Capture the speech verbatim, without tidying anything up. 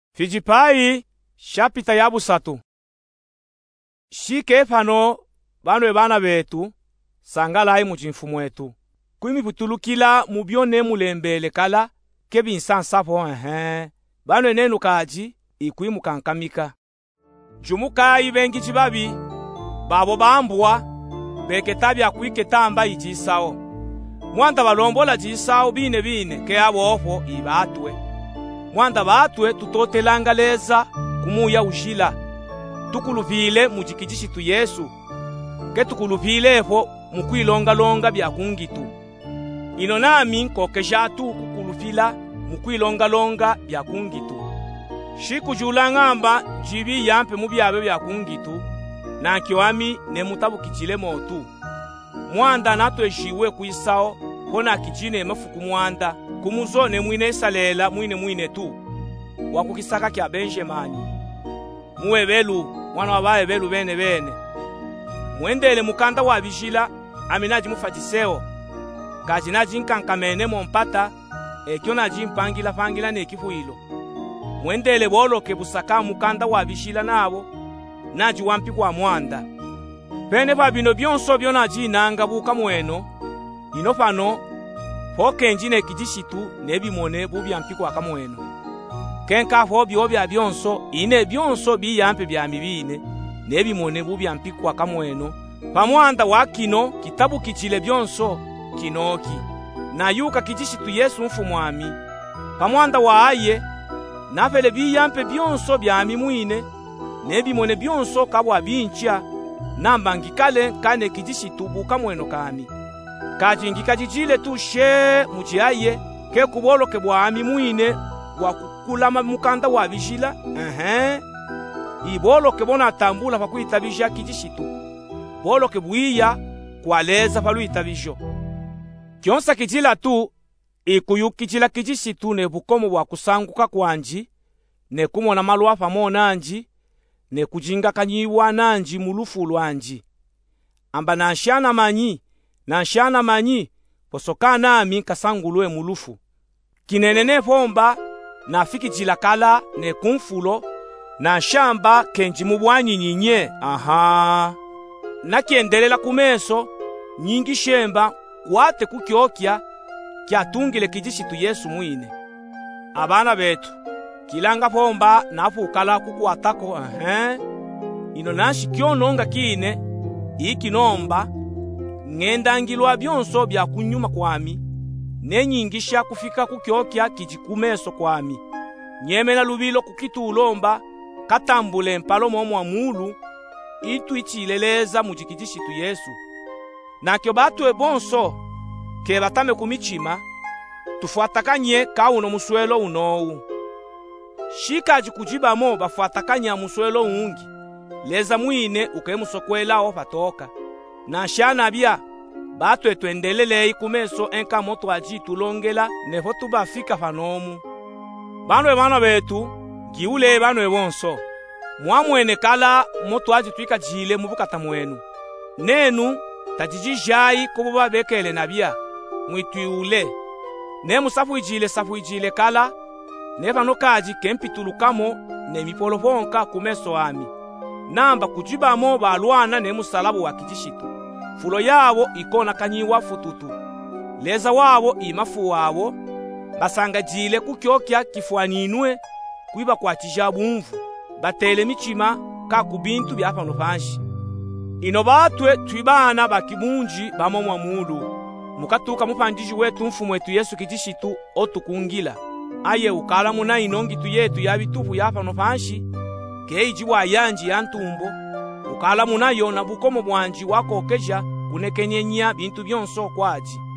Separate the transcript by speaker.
Speaker 1: Fijipai shapita ya busatu. Shike pano banwe bana betu sangalayi mu chimfumu etu kwimi butulukila mu byone mulembele kala kebinsansapo ehe banwe nenu kaji ikwimu kankamika jumukayi bengi chibabi babo bambwa beketabya kwiketamba ijisao mwanda balombola jisao bine bine ke abofo ibatwe mwanda batwe tutotelanga leza kumuya ushila tukulupile mujikijishitu Yesu ke tukulupilepo mukwilonga-longa byakungitu ino nami nkokeshatu kukulupila mukwilonga-longa byakungitu shikujula ng'amba jibi yampe mubyabe byakungitu nankyoami nemutabukijile motu mwanda natweshiwe kuisao kona kijine mafuku mwanda kumuzone mwine salela mwine mwine tu wakukisaka kya Benjamini muwebelu mwana wabaye belu bene bene mwendele mukanda wa bishila aminaji mufatiseo kaji naji nkankamene mompata ekyo naji mpangila fangila nekifuilo mwendele boloke busaka mukanda wa bishila nabo naji wampi kwa mwanda pene pa bino byonso byo naji nanga buka mweno ino pano fokenji nekijishitu nebimone bubyampi kwa kamweno kenka fo byo bya byonso ine byonso biyampe bya mibine nebimone bubyampi kwa kamweno pamwanda wakino kitabu kichile byonso kinoki na yuka kijishitu Yesu mfumwami pamwanda waaye nafele biyampe byonso bya mimwine nebimone byonso kabwa bincha namba ngikale kane kijishitu buka mweno kami kaji ngikajijile tushe muchiaye ke kuboloke bwa mimwine wa kulama mukanda wa bishila ehe iboloke bona tambula pakuitabisha kijishitu boloke buiya kwaleza paluitabisho kyonsa kijila tu ikuyukijila kijishitu ne bukomo bwa kusanguka kwanji ne kumona malwa pamona anji ne kujinga kanyiwa nanji mulufu lwanji amba nanshana manyi nanshana manyi posoka nami kasangulwe mulufu kinenene pomba na fikijila kala ne kumfulo na shamba kenji mubwanyi nyinye aha nakiendelela kumeso nyingi shemba kwate kukyokya kyatungile kijishitu Yesu mwine abana betu kilanga pomba nafukala kukwatako ehe ino nashi kyononga kine ikinomba ng'endangilwa byonso bya kunyuma kwami nenyingisha kufika kukyokya kijikumeso kwami nyemela lubilo kukitulomba katambule mpalo momwa mulu itu ichileleza mujikijishitu Yesu nakyo batwe bonso ke batame kumichima tufuatakanye kauno muswelo unowu shikaji kujibamo bafuatakanya muswelo ungi leza mwine ukemusokwelao patoka na shana bya batwe twendelele kumeso enka moto aji tulongela neho tubafika fanomu banwe bana betu giule banwe bonso mwamwene kala moto aji twika jile mubukata mwenu nenu tajijijai kububa bekele nabia mwitwiule ne musafu ijile safu ijile kala neva no kaji kempitulukamo ne mipoloponka kumeso ami namba kujibamo balwana ne musalabu wa kijishitu fulo yabo ikona kanyiwa fututu leza wabo imafu wabo basanga jile kukyokya kifuaninwe kwiba kwa tijabumvu batele michima ka kubintu byapano panshi ino batwe twibana bakibunji bamomwa mulu mukatuka mupanjiji wetu mfumu wetu Yesu kijishitu otukungila aye ukala muna inongitu yetu yabitufu yapano panshi keiji wa yanji ya ntumbo ukala muna yona bukomo bwanji wakokeja kunekenyenya bintu byonso kwaji